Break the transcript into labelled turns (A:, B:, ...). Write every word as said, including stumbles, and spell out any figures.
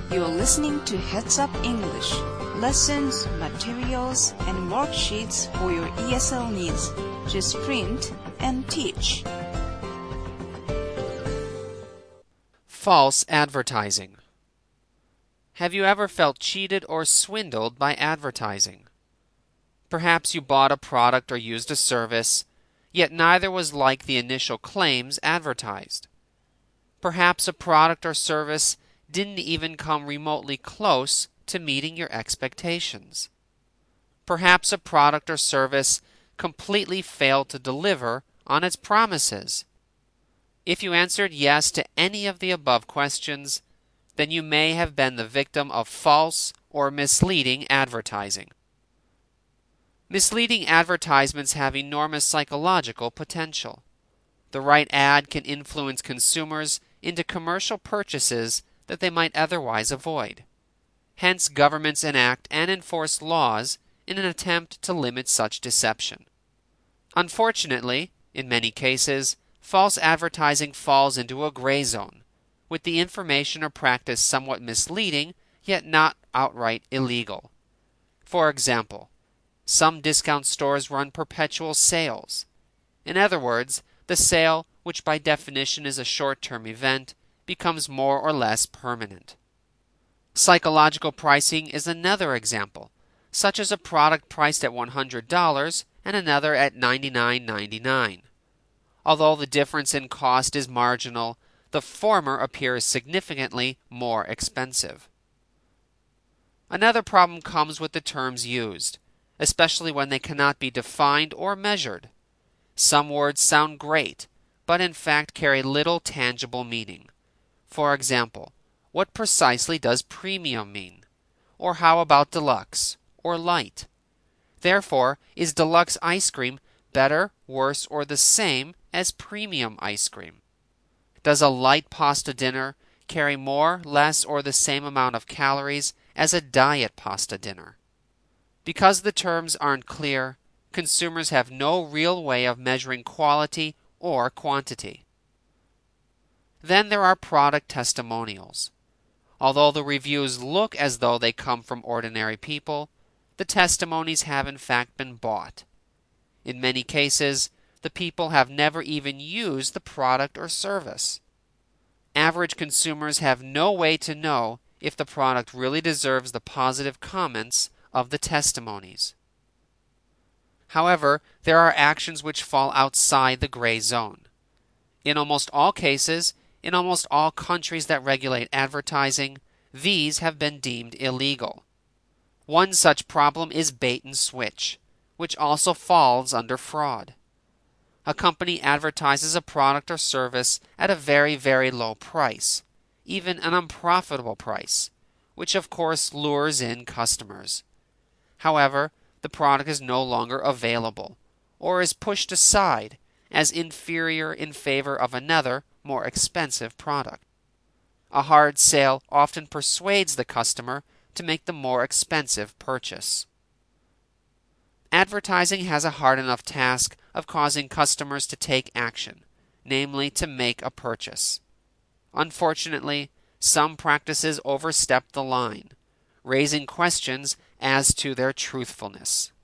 A: You're listening to Heads Up English, lessons, materials, and worksheets for your E S L needs. Just print and teach.
B: False advertising. Have you ever felt cheated or swindled by advertising? Perhaps you bought a product or used a service, yet neither was like the initial claims advertised. Perhaps a product or service didn't even come remotely close to meeting your expectations. Perhaps a product or service completely failed to deliver on its promises. If you answered yes to any of the above questions, then you may have been the victim of false or misleading advertising. Misleading advertisements have enormous psychological potential. The right ad can influence consumers into commercial purchases that they might otherwise avoid. Hence, governments enact and enforce laws in an attempt to limit such deception. Unfortunately, in many cases, false advertising falls into a gray zone, with the information or practice somewhat misleading, yet not outright illegal. For example, some discount stores run perpetual sales. In other words, the sale, which by definition is a short-term event, becomes more or less permanent. Psychological pricing is another example, such as a product priced at one hundred dollars and another at ninety-nine ninety-nine. Although the difference in cost is marginal, the former appears significantly more expensive. Another problem comes with the terms used, especially when they cannot be defined or measured. Some words sound great, but in fact carry little tangible meaning. For example, what precisely does premium mean? Or how about deluxe or light? Therefore, is deluxe ice cream better, worse, or the same as premium ice cream? Does a light pasta dinner carry more, less, or the same amount of calories as a diet pasta dinner? Because the terms aren't clear, consumers have no real way of measuring quality or quantity. Then there are product testimonials. Although the reviews look as though they come from ordinary people, the testimonies have in fact been bought. In many cases, the people have never even used the product or service. Average consumers have no way to know if the product really deserves the positive comments of the testimonies. However, there are actions which fall outside the gray zone. In almost all cases, in almost all countries that regulate advertising, these have been deemed illegal. One such problem is bait and switch, which also falls under fraud. A company advertises a product or service at a very, very low price, even an unprofitable price, which of course lures in customers. However, the product is no longer available, or is pushed aside as inferior in favor of another, more expensive product. A hard sale often persuades the customer to make the more expensive purchase. Advertising has a hard enough task of causing customers to take action, namely to make a purchase. Unfortunately, some practices overstep the line, raising questions as to their truthfulness.